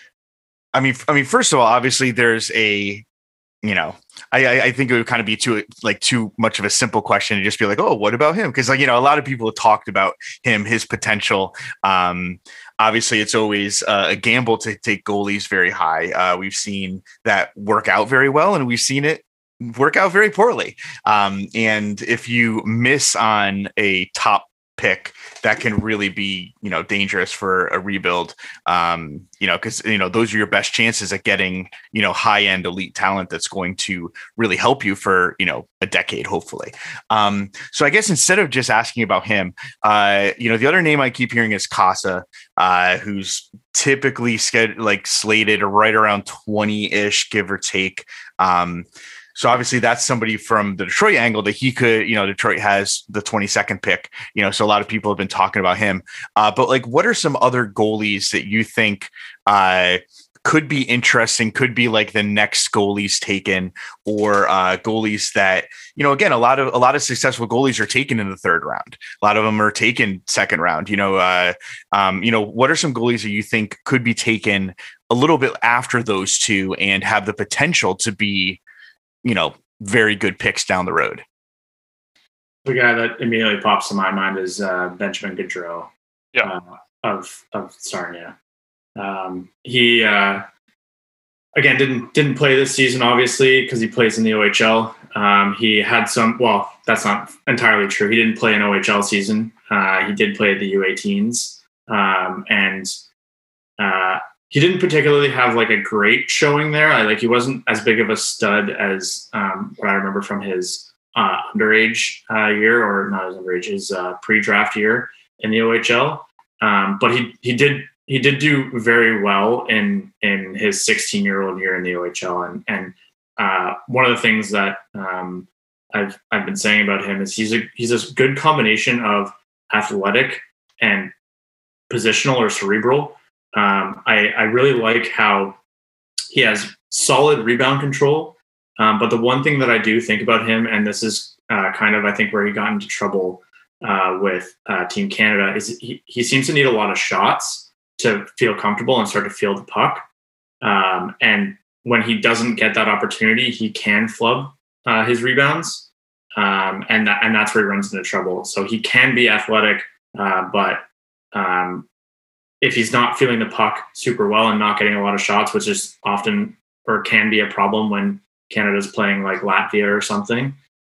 I mean, I mean, first of all, obviously there's a, you know, I, I, I think it would kind of be too, like too much of a simple question to just be like, oh, what about him? Because like, you know, a lot of people have talked about him, his potential. Um, obviously it's always uh, a gamble to take goalies very high. Uh, we've seen that work out very well, and we've seen it work out very poorly. Um, and if you miss on a top pick, that can really be, you know, dangerous for a rebuild. Um, you know, because, you know, those are your best chances at getting, you know, high end elite talent that's going to really help you for, you know, a decade, hopefully. Um, so I guess instead of just asking about him, uh, you know, the other name I keep hearing is Casa, uh, who's typically sched- like slated right around twenty ish, give or take. Um, So obviously that's somebody from the Detroit angle that he could, you know, Detroit has the twenty-second pick, you know, so a lot of people have been talking about him. Uh, but like, what are some other goalies that you think uh, could be interesting, could be like the next goalies taken, or uh, goalies that, you know, again, a lot of, a lot of successful goalies are taken in the third round. A lot of them are taken second round, you know, uh, um, you know, what are some goalies that you think could be taken a little bit after those two and have the potential to be, you know, very good picks down the road? The guy that immediately pops to my mind is uh, Benjamin Gaudreau, Yeah. uh, of of Sarnia. Um, he uh, again didn't didn't play this season, obviously, because he plays in the O H L. Um, he had some. Well, that's not entirely true. He didn't play an O H L season. Uh, he did play the U eighteens, um, and uh, he didn't particularly have like a great showing there. I like he wasn't as big of a stud as um, what I remember from his uh, underage uh, year, or not his underage, his uh, pre-draft year in the O H L. Um, but he he did he did do very well in in his sixteen year old year in the O H L, and and uh, one of the things that um, I've I've been saying about him is he's a he's a good combination of athletic and positional or cerebral. Um, I, I really like how he has solid rebound control. Um, but the one thing that I do think about him, and this is uh, kind of, I think, where he got into trouble uh, with uh, Team Canada, is he, he seems to need a lot of shots to feel comfortable and start to feel the puck. Um, and when he doesn't get that opportunity, he can flub uh, his rebounds. Um, and, that, and that's where he runs into trouble. So he can be athletic, uh, but um, if he's not feeling the puck super well and not getting a lot of shots, which is often or can be a problem when Canada's playing like Latvia or something,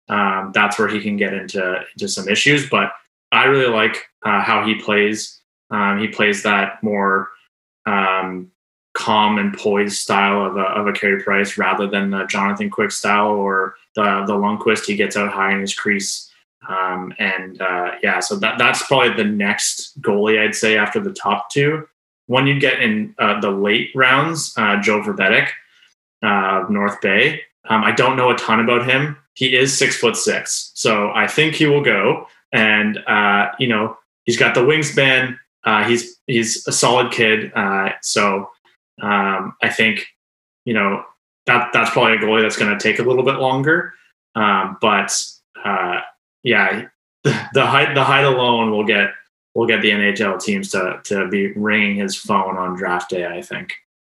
um, that's where he can get into into some issues. But I really like uh, how he plays. Um, he plays that more um, calm and poised style of a, of a Carey Price rather than the Jonathan Quick style or the the Lundqvist. He gets out high in his crease. Um, and uh, yeah, so that that's probably the next goalie I'd say after the top two. When you get in uh, the late rounds, uh, Joe Vrbetic uh, of North Bay. Um, I don't know a ton about him. He is six foot six, so I think he will go. And uh, you know, he's got the wingspan. Uh, he's he's a solid kid. Uh, so um, I think you know that that's probably a goalie that's going to take a little bit longer. Um, but uh, yeah, the, the height the height alone will get will get the N H L teams to to be ringing his phone on draft day, I think.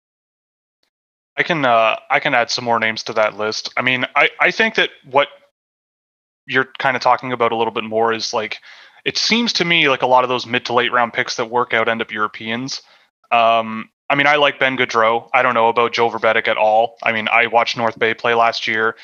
I can uh, I can add some more names to that list. I mean, I, I think that what you're kind of talking about a little bit more is like, it seems to me like a lot of those mid to late round picks that work out end up Europeans. Um, I mean, I like Ben Gaudreau. I don't know about Joe Vrbetic at all. I mean, I watched North Bay play last year.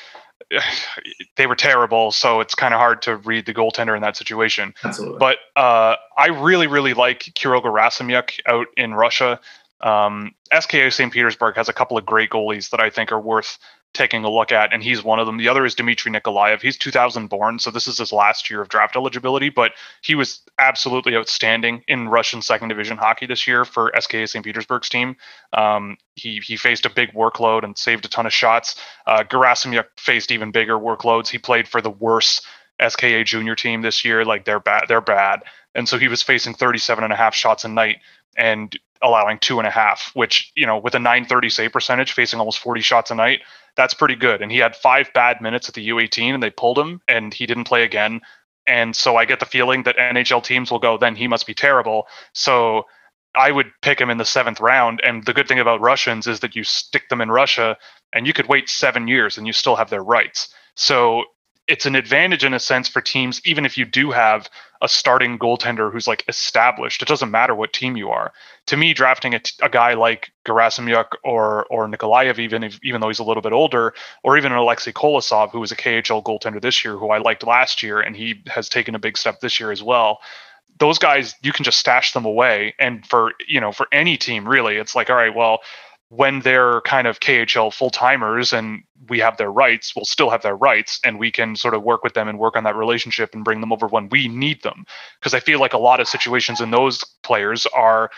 They were terrible, so it's kind of hard to read the goaltender in that situation. Absolutely. But uh, I really, really like Kirill Gerasimyuk out in Russia. Um, S K A Saint Petersburg has a couple of great goalies that I think are worth taking a look at, and he's one of them. The other is Dmitry Nikolaev. He's two thousand born, so this is his last year of draft eligibility, but he was absolutely outstanding in Russian second division hockey this year for S K A Saint Petersburg's team. Um, he he faced a big workload and saved a ton of shots. Uh, Gerasimyuk faced even bigger workloads. He played for the worst S K A junior team this year. Like they're bad, they're bad. And so he was facing thirty-seven and a half shots a night and allowing two and a half, which, you know, with a nine thirty save percentage, facing almost forty shots a night, that's pretty good. And he had five bad minutes at the U eighteen and they pulled him and he didn't play again. And so I get the feeling that N H L teams will go, then he must be terrible. So I would pick him in the seventh round. And the good thing about Russians is that you stick them in Russia and you could wait seven years and you still have their rights. So it's an advantage in a sense for teams, even if you do have a starting goaltender who's like established. It doesn't matter what team you are. To me, drafting a, t- a guy like Gerasimyuk or or Nikolaev, even if, even though he's a little bit older, or even an Alexei Kolosov, who was a K H L goaltender this year, who I liked last year, and he has taken a big step this year as well. Those guys, you can just stash them away. And for, you know, for any team, really, it's like, all right, well, when they're kind of K H L full-timers and we have their rights, we'll still have their rights, and we can sort of work with them and work on that relationship and bring them over when we need them. Because I feel like a lot of situations in those players are,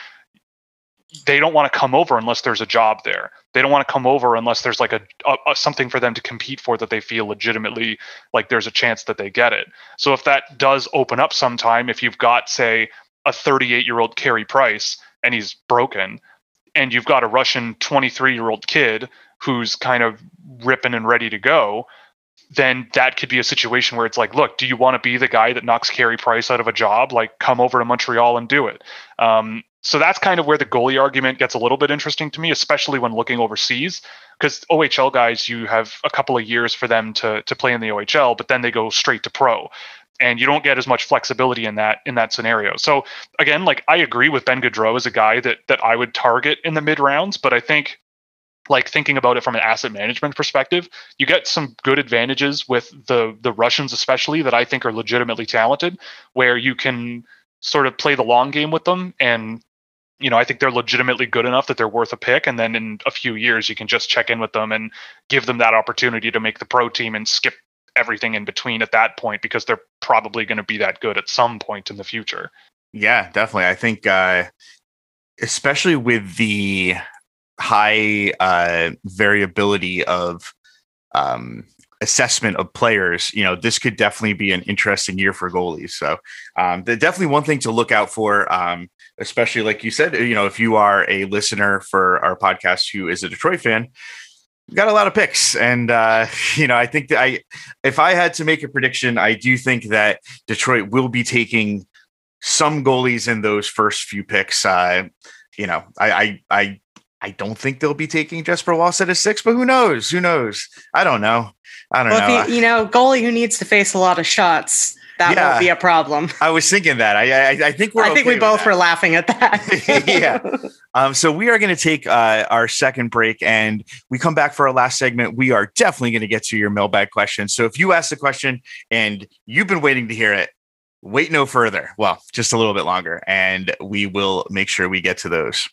they don't want to come over unless there's a job there. They don't want to come over unless there's like a, a, a something for them to compete for that they feel legitimately like there's a chance that they get it. So if that does open up sometime, if you've got, say, a thirty-eight-year-old Carey Price and he's broken, and you've got a Russian twenty-three-year-old kid who's kind of ripping and ready to go, then that could be a situation where it's like, look, do you want to be the guy that knocks Carey Price out of a job? Like, come over to Montreal and do it. Um, so that's kind of where the goalie argument gets a little bit interesting to me, especially when looking overseas, because O H L guys, you have a couple of years for them to to play in the O H L, but then they go straight to pro. And you don't get as much flexibility in that in that scenario. So again, like I agree with Ben Gaudreau as a guy that that I would target in the mid rounds, but I think, like thinking about it from an asset management perspective, you get some good advantages with the the Russians, especially, that I think are legitimately talented, where you can sort of play the long game with them. And, you know, I think they're legitimately good enough that they're worth a pick. And then in a few years, you can just check in with them and give them that opportunity to make the pro team and skip everything in between at that point, because they're probably going to be that good at some point in the future. Yeah, definitely. I think, uh, especially with the high uh, variability of um, assessment of players, you know, this could definitely be an interesting year for goalies. So um, they're definitely one thing to look out for, um, especially like you said, you know, if you are a listener for our podcast who is a Detroit fan, we've got a lot of picks. And, uh, you know, I think that I, if I had to make a prediction, I do think that Detroit will be taking some goalies in those first few picks. Uh, you know, I, I, I, I don't think they'll be taking Jesper Wallstedt at six, but who knows? Who knows? I don't know. I don't well, know. If you, you know, goalie who needs to face a lot of shots, that Yeah. won't be a problem. I was thinking that. I I, I think we're. I think okay we with both that. were laughing at that. Yeah. Um, so we are going to take uh, our second break, and we come back for our last segment. We are definitely going to get to your mailbag questions. So if you ask the question and you've been waiting to hear it, wait no further. Well, just a little bit longer, and we will make sure we get to those.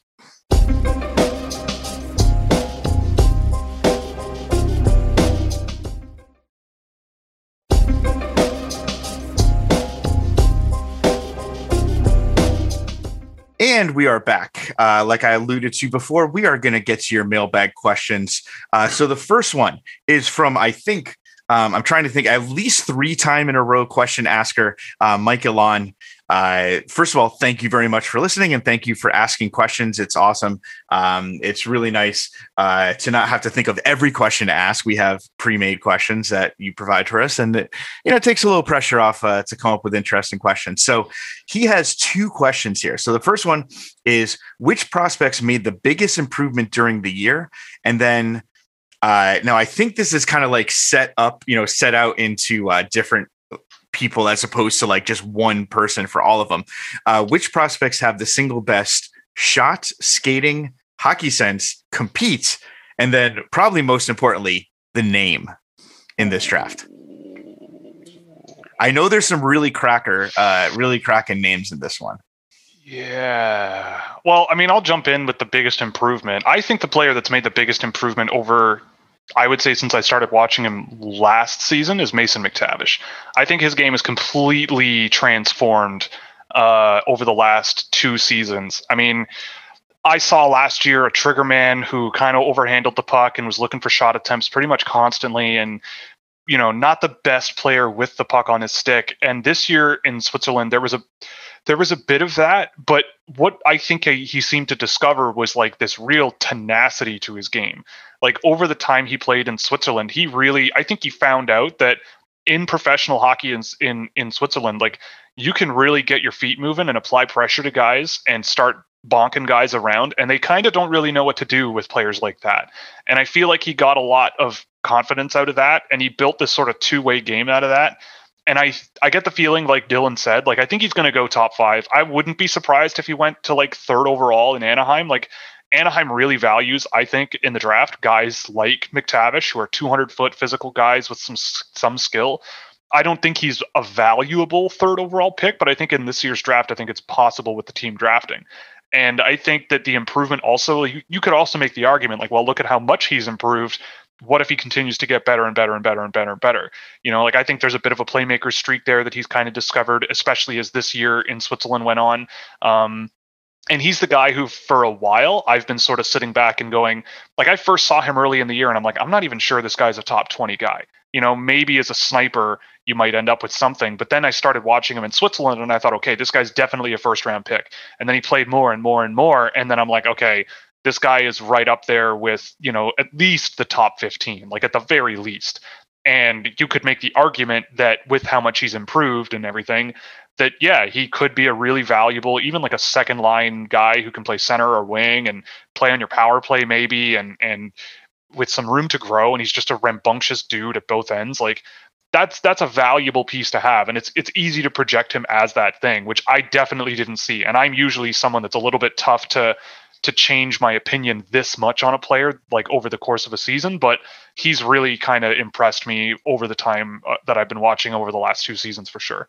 And we are back. Uh, like I alluded to before, we are going to get to your mailbag questions. Uh, so the first one is from, I think, um, I'm trying to think, at least three time in a row question asker, uh, Mike Elon. Uh, first of all, thank you very much for listening, and thank you for asking questions. It's awesome. Um, it's really nice uh, to not have to think of every question to ask. We have pre-made questions that you provide for us, and it, you know, it takes a little pressure off uh, to come up with interesting questions. So he has two questions here. So the first one is, which prospects made the biggest improvement during the year? And then uh, now I think this is kind of like set up, you know, set out into uh, different people as opposed to like just one person for all of them. Uh, which prospects have the single best shot, skating, hockey sense, compete, and then probably most importantly, the name in this draft? I know there's some really cracker, uh, really cracking names in this one. Yeah. Well, I mean, I'll jump in with the biggest improvement. I think the player that's made the biggest improvement over, I would say, since I started watching him last season, is Mason McTavish. I think his game is completely transformed uh, over the last two seasons. I mean, I saw last year a trigger man who kind of overhandled the puck and was looking for shot attempts pretty much constantly, and, you know, not the best player with the puck on his stick. And this year in Switzerland, there was a there was a bit of that, but what I think he seemed to discover was like this real tenacity to his game. Like over the time he played in Switzerland, he really, I think he found out that in professional hockey in, in, in Switzerland, like you can really get your feet moving and apply pressure to guys and start bonking guys around. And they kind of don't really know what to do with players like that. And I feel like he got a lot of confidence out of that. And he built this sort of two-way game out of that. And I I get the feeling, like Dylan said, like I think he's going to go top five. I wouldn't be surprised if he went to like third overall in Anaheim. Like Anaheim really values, I think, in the draft, guys like McTavish, who are two hundred foot physical guys with some some skill. I don't think he's a valuable third overall pick, but I think in this year's draft, I think it's possible with the team drafting. And I think that the improvement also, you, you could also make the argument like, well, look at how much he's improved. What if he continues to get better and better and better and better and better? You know, like I think there's a bit of a playmaker streak there that he's kind of discovered, especially as this year in Switzerland went on. Um, and he's the guy who, for a while, I've been sort of sitting back and going, like, I first saw him early in the year and I'm like, I'm not even sure this guy's a top twenty guy. You know, maybe as a sniper, you might end up with something. But then I started watching him in Switzerland and I thought, okay, this guy's definitely a first round pick. And then he played more and more and more. And then I'm like, okay, this guy is right up there with, you know, at least the top fifteen, like at the very least. And you could make the argument that with how much he's improved and everything, that, yeah, he could be a really valuable, even like a second line guy who can play center or wing and play on your power play maybe, and and with some room to grow. And he's just a rambunctious dude at both ends. Like that's that's a valuable piece to have. And it's it's easy to project him as that thing, which I definitely didn't see. And I'm usually someone that's a little bit tough to to change my opinion this much on a player, like over the course of a season, but he's really kind of impressed me over the time uh, that I've been watching over the last two seasons for sure.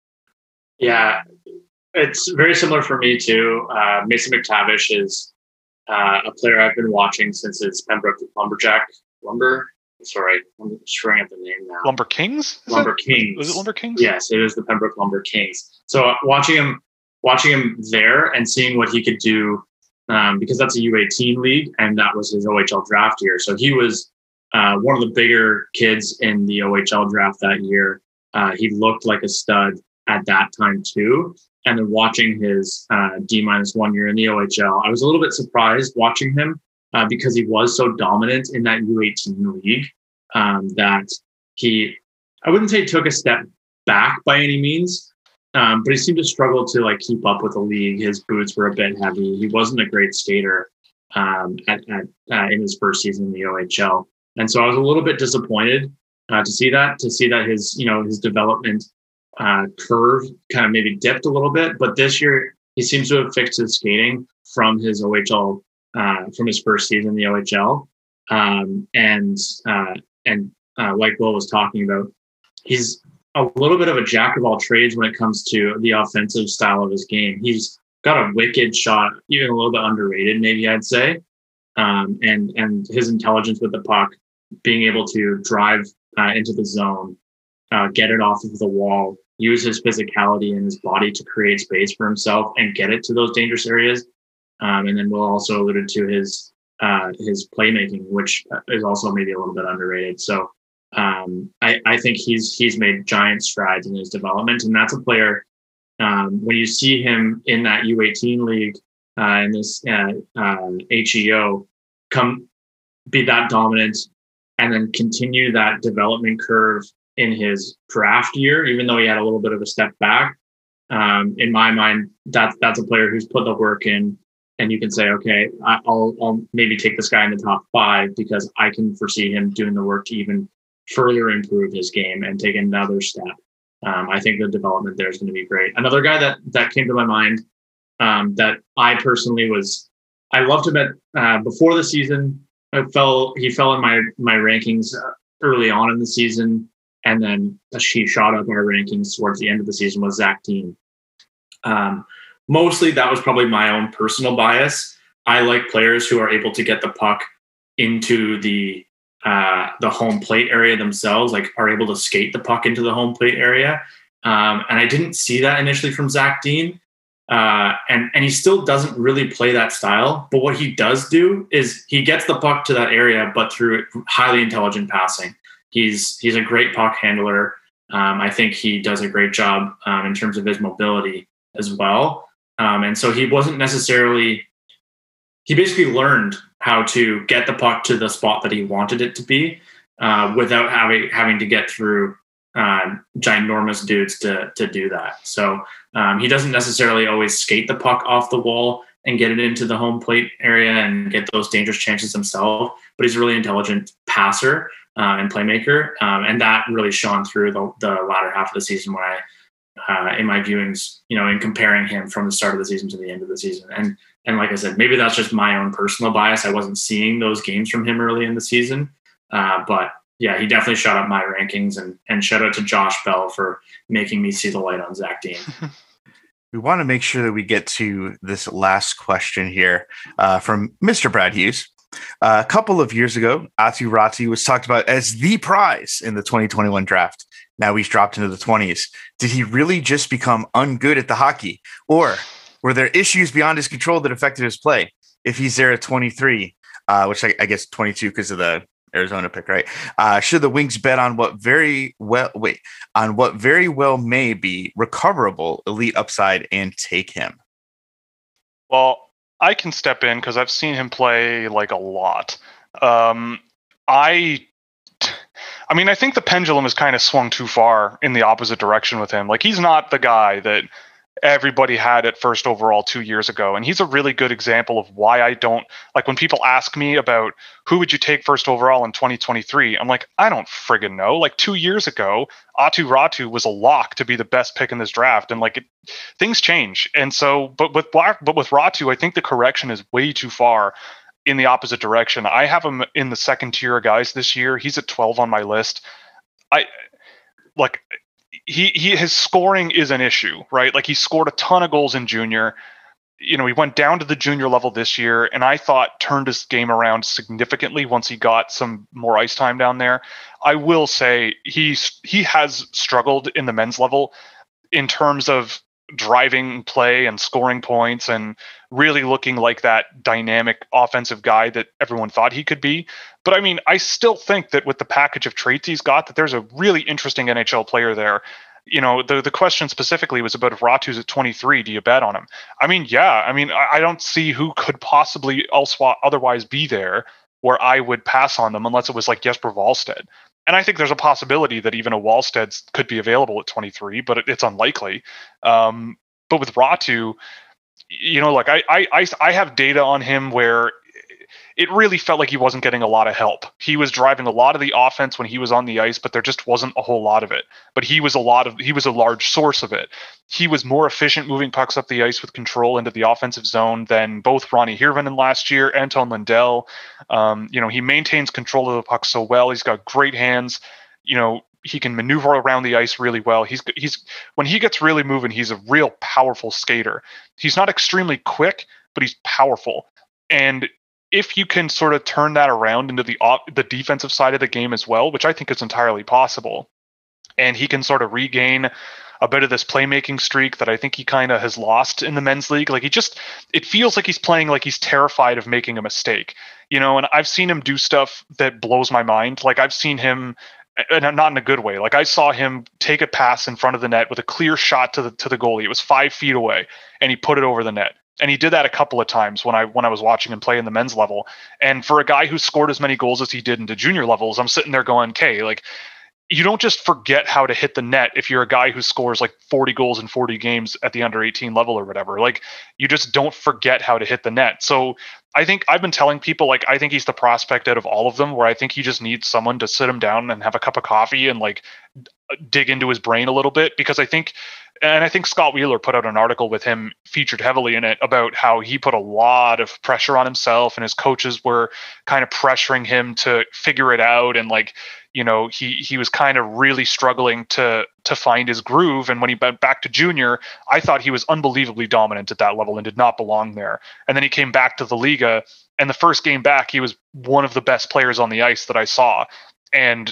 Yeah, it's very similar for me too. Uh, Mason McTavish is uh, a player I've been watching since his Pembroke Lumberjack Lumber. Sorry, I'm screwing up the name now. Lumber Kings? Is Lumber that, Kings. Was it Lumber Kings? Yes, it is the Pembroke Lumber Kings. So uh, watching him, watching him there and seeing what he could do, um, because that's a U eighteen league and that was his O H L draft year. So he was uh, one of the bigger kids in the O H L draft that year. Uh, he looked like a stud at that time too. And then watching his uh, D minus one year in the O H L, I was a little bit surprised watching him uh, because he was so dominant in that U eighteen league um, that he, I wouldn't say took a step back by any means, um, but he seemed to struggle to like keep up with the league. His boots were a bit heavy. He wasn't a great skater um, at, at uh, in his first season in the O H L, and so I was a little bit disappointed uh, to see that. To see that his, you know, his development uh, curve kind of maybe dipped a little bit, but this year he seems to have fixed his skating from his O H L, uh, from his first season in the O H L. Um, and uh, and uh, like Will was talking about, he's a little bit of a jack of all trades when it comes to the offensive style of his game. He's got a wicked shot, even a little bit underrated, maybe I'd say. Um, and and his intelligence with the puck, being able to drive uh, into the zone, uh, get it off of the wall, use his physicality and his body to create space for himself and get it to those dangerous areas. Um, and then Will also alluded to his uh, his playmaking, which is also maybe a little bit underrated. So um, I, I think he's he's made giant strides in his development, and that's a player. Um, when you see him in that U eighteen league, uh, in this uh, uh, H E O, come be that dominant, and then continue that development curve in his draft year, even though he had a little bit of a step back. Um, in my mind, that's that's a player who's put the work in, and you can say, okay, I'll I'll maybe take this guy in the top five because I can foresee him doing the work to even further improve his game and take another step. Um, I think the development there is going to be great. Another guy that that came to my mind um, that I personally was, I loved him at uh, before the season. I fell he fell in my my rankings early on in the season, and then he shot up our rankings towards the end of the season. Was Zach Dean. Um, mostly that was probably my own personal bias. I like players who are able to get the puck into the uh, the home plate area themselves, like are able to skate the puck into the home plate area. Um, and I didn't see that initially from Zach Dean. Uh, and, and he still doesn't really play that style. But what he does do is he gets the puck to that area, but through highly intelligent passing. He's he's a great puck handler. Um, I think he does a great job um, in terms of his mobility as well. Um, and so he wasn't necessarily, he basically learned how to get the puck to the spot that he wanted it to be uh, without having having to get through uh, ginormous dudes to to do that. So um, he doesn't necessarily always skate the puck off the wall and get it into the home plate area and get those dangerous chances himself, but he's a really intelligent passer uh, and playmaker. Um, and that really shone through the, the latter half of the season when I, uh, in my viewings, you know, in comparing him from the start of the season to the end of the season. And And like I said, maybe that's just my own personal bias. I wasn't seeing those games from him early in the season. Uh, but yeah, he definitely shot up my rankings, and, and shout out to Josh Bell for making me see the light on Zach Dean. We want to make sure that we get to this last question here uh, from Mister Brad Hughes. Uh, a couple of years ago, Aatu Räty was talked about as the prize in the twenty twenty-one draft. Now he's dropped into the twenties. Did he really just become ungood at the hockey? Or were there issues beyond his control that affected his play? If he's there at twenty-three, uh, which I, I guess twenty-two because of the Arizona pick, right? Uh, should the Wings bet on what very well wait on what very well may be recoverable elite upside and take him? Well, I can step in because I've seen him play like a lot. Um, I, I mean, I think the pendulum has kind of swung too far in the opposite direction with him. Like, he's not the guy that everybody had at first overall two years ago. And he's a really good example of why I don't, like, when people ask me about who would you take first overall in twenty twenty-three, I'm like, I don't friggin' know. Like, two years ago, Aatu Räty was a lock to be the best pick in this draft. And like, it, things change. And so, but with, but with Räty, I think the correction is way too far in the opposite direction. I have him in the second tier of guys this year. He's at twelve on my list. I like, He he his scoring is an issue, right? Like, he scored a ton of goals in junior. You know, he went down to the junior level this year, and I thought turned his game around significantly once he got some more ice time down there. I will say he's he has struggled in the men's level in terms of driving play and scoring points and really looking like that dynamic offensive guy that everyone thought he could be. But I mean, I still think that with the package of traits he's got, that there's a really interesting N H L player there. You know, the, the question specifically was about if Räty's at twenty-three, do you bet on him? I mean, yeah, I mean, I, I don't see who could possibly also otherwise be there where I would pass on them unless it was like Jesper Wallstedt. And I think there's a possibility that even a Wallstedt could be available at twenty-three, but it, it's unlikely. Um, but with Räty, you know, like I, I, I, I have data on him where it really felt like he wasn't getting a lot of help. He was driving a lot of the offense when he was on the ice, but there just wasn't a whole lot of it. But he was a lot of he was a large source of it. He was more efficient moving pucks up the ice with control into the offensive zone than both Ronnie Hirvonen last year, Anton Lundell. Um, you know, he maintains control of the puck so well. He's got great hands. You know, he can maneuver around the ice really well. He's he's when he gets really moving, he's a real powerful skater. He's not extremely quick, but he's powerful. And if you can sort of turn that around into the the defensive side of the game as well, which I think is entirely possible, and he can sort of regain a bit of this playmaking streak that I think he kind of has lost in the men's league. Like he just, it feels like he's playing like he's terrified of making a mistake, you know, and I've seen him do stuff that blows my mind. Like I've seen him, and not in a good way. Like I saw him take a pass in front of the net with a clear shot to the, to the goalie. It was five feet away and he put it over the net. And he did that a couple of times when I when I was watching him play in the men's level. And for a guy who scored as many goals as he did into junior levels, I'm sitting there going, okay, like you don't just forget how to hit the net if you're a guy who scores like forty goals in forty games at the under eighteen level or whatever. Like you just don't forget how to hit the net. So I think I've been telling people, like, I think he's the prospect out of all of them where I think he just needs someone to sit him down and have a cup of coffee and like dig into his brain a little bit, because I think, and I think Scott Wheeler put out an article with him featured heavily in it about how he put a lot of pressure on himself and his coaches were kind of pressuring him to figure it out. And like, you know, he, he was kind of really struggling to, to find his groove. And when he went back to junior, I thought he was unbelievably dominant at that level and did not belong there. And then he came back to the Liga, and the first game back, he was one of the best players on the ice that I saw. And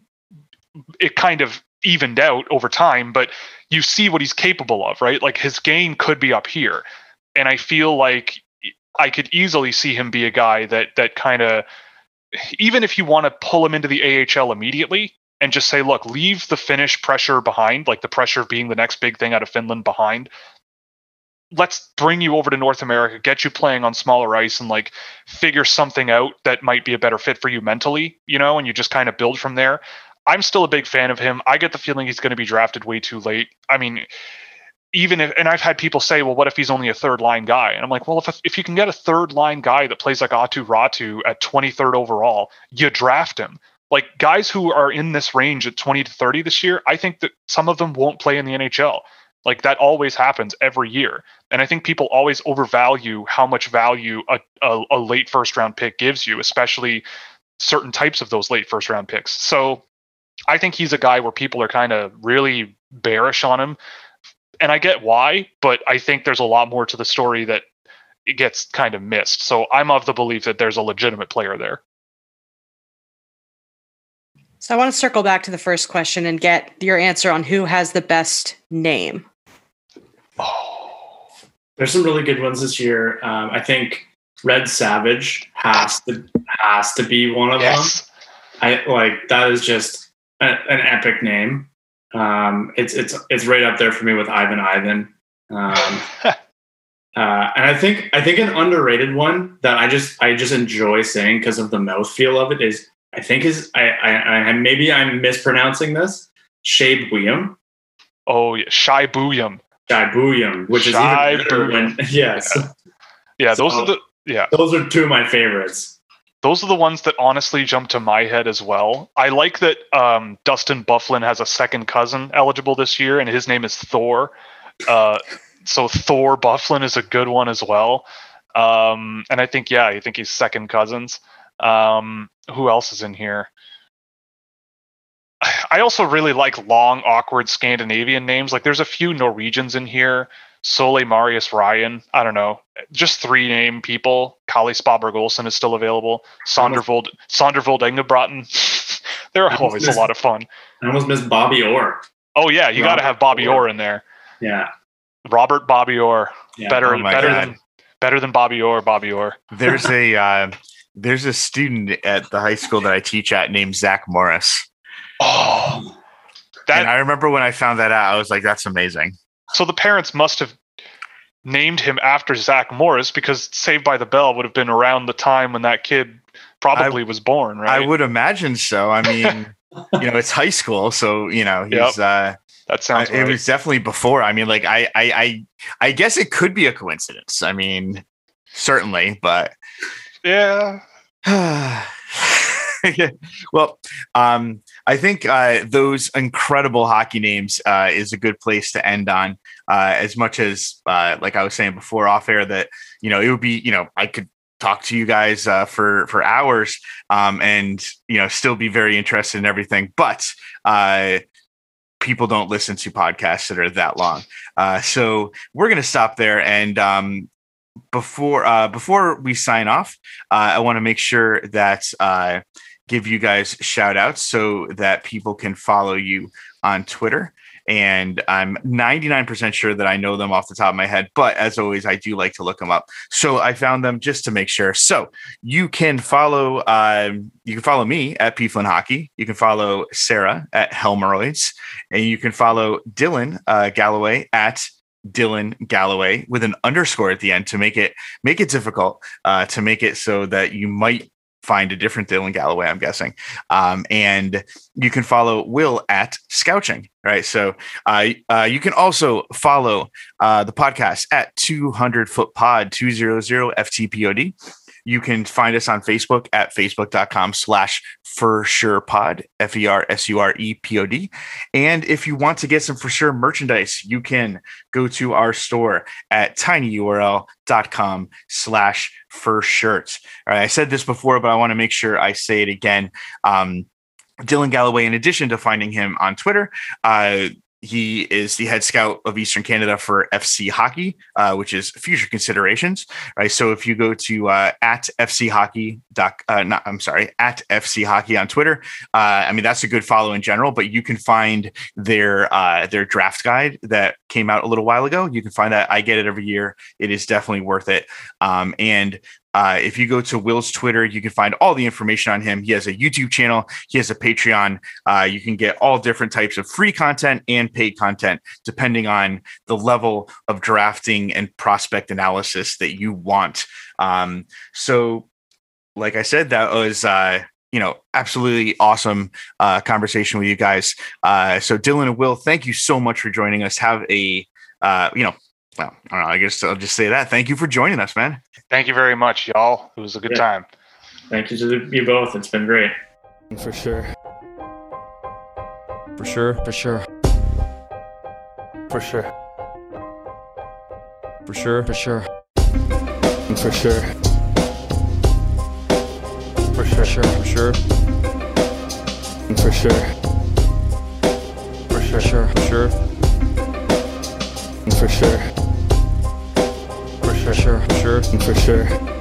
it kind of evened out over time, but you see what he's capable of, right? Like his game could be up here. And I feel like I could easily see him be a guy that, that kind of, even if you want to pull him into the A H L immediately and just say, look, leave the Finnish pressure behind, like the pressure of being the next big thing out of Finland behind. Let's bring you over to North America, get you playing on smaller ice and like figure something out that might be a better fit for you mentally, you know, and you just kind of build from there. I'm still a big fan of him. I get the feeling he's going to be drafted way too late. I mean, even if, and I've had people say, well, what if he's only a third line guy? And I'm like, well, if if you can get a third line guy that plays like Aatu Ratu at twenty-third overall, you draft him. Like guys who are in this range at twenty to thirty this year, I think that some of them won't play in the N H L. Like that always happens every year. And I think people always overvalue how much value a, a, a late first round pick gives you, especially certain types of those late first round picks. So I think he's a guy where people are kind of really bearish on him. And I get why, but I think there's a lot more to the story that it gets kind of missed. So I'm of the belief that there's a legitimate player there. So I want to circle back to the first question and get your answer on who has the best name. Oh, there's some really good ones this year. Um, I think Red Savage has to has to be one of yes. them. I like that is just a, an epic name. Um, it's it's it's right up there for me with Ivan Ivan. Um, uh, and I think I think an underrated one that I just I just enjoy saying because of the mouthfeel of it is I think is I I, I maybe I'm mispronouncing this Shea Buyam. Oh yeah, Shai Buyam. Shai Buyam, which Shai is even better when yes. Yeah, yeah those so, are the yeah. Those are two of my favorites. Those are the ones that honestly jump to my head as well. I like that um, Dustin Byfuglien has a second cousin eligible this year, and his name is Thor. Uh, so Thor Byfuglien is a good one as well. Um, and I think, yeah, I think he's second cousins. Um, who else is in here? I also really like long, awkward Scandinavian names. Like there's a few Norwegians in here. Sole Marius Ryan. I don't know. Just three name people. Kalle Spaberg Olsen is still available. Sondervold Sondervold Engebrotten. They're always missed, a lot of fun. I almost missed Bobby Orr. Oh yeah, you got to have Bobby Orr. Orr in there. Yeah. Robert Bobby Orr. Yeah. Better oh better God. than better than Bobby Orr, Bobby Orr. There's a uh, there's a student at the high school that I teach at named Zach Morris. Oh. That, and I remember when I found that out, I was like, that's amazing. So the parents must have named him after Zach Morris because Saved by the Bell would have been around the time when that kid probably I, was born, right? I would imagine so. I mean, you know, it's high school, so you know, he's yep. uh that sounds uh, right. It was definitely before. I mean, like I, I I I guess it could be a coincidence. I mean, certainly, but yeah, Well, um, I think uh, those incredible hockey names uh, is a good place to end on. Uh, as much as, uh, like I was saying before off air, that you know it would be, you know, I could talk to you guys uh, for for hours, um, and you know still be very interested in everything, but uh, people don't listen to podcasts that are that long. Uh, so we're gonna stop there and. Um, Before uh, before we sign off, uh, I want to make sure that uh, give you guys shout outs so that people can follow you on Twitter. And I'm ninety-nine percent sure that I know them off the top of my head. But as always, I do like to look them up. So I found them just to make sure. So you can follow uh, you can follow me at P Flynn Hockey. You can follow Sarah at Helmeroids. And you can follow Dylan uh, Galloway at Dylan Galloway with an underscore at the end to make it make it difficult uh, to make it so that you might find a different Dylan Galloway, I'm guessing. Um, and you can follow Will at Scouching. Right. So uh, uh, you can also follow uh, the podcast at two hundred foot pod, two hundred F T P O D. You can find us on Facebook at facebook.com slash for sure pod, F E R S U R E P O D. And if you want to get some for sure merchandise, you can go to our store at tinyurl.com slash for shirts. All right. I said this before, but I want to make sure I say it again. Um, Dylan Galloway, in addition to finding him on Twitter, uh, he is the head scout of Eastern Canada for F C Hockey, uh, which is Future Considerations. Right. So if you go to uh, at F C Hockey, doc, uh, not, I'm sorry, at F C Hockey on Twitter. Uh, I mean, that's a good follow in general, but you can find their uh, their draft guide that came out a little while ago. You can find that. I get it every year. It is definitely worth it. Um, and Uh, if you go to Will's Twitter, you can find all the information on him. He has a YouTube channel. He has a Patreon. Uh, you can get all different types of free content and paid content, depending on the level of drafting and prospect analysis that you want. Um, so, like I said, that was, uh, you know, absolutely awesome uh, conversation with you guys. Uh, so Dylan and Will, thank you so much for joining us. Have a, uh, you know, well, I don't know. I guess I'll just say that. Thank you for joining us, man. Thank you very much, y'all. It was a good yeah. time. Thank you to you both. It's been great. For sure. For sure. For sure. For sure. For sure. For sure. For sure. For sure. For sure. For sure. For sure. For sure. For sure. For sure. For sure. For sure. For sure. For sure.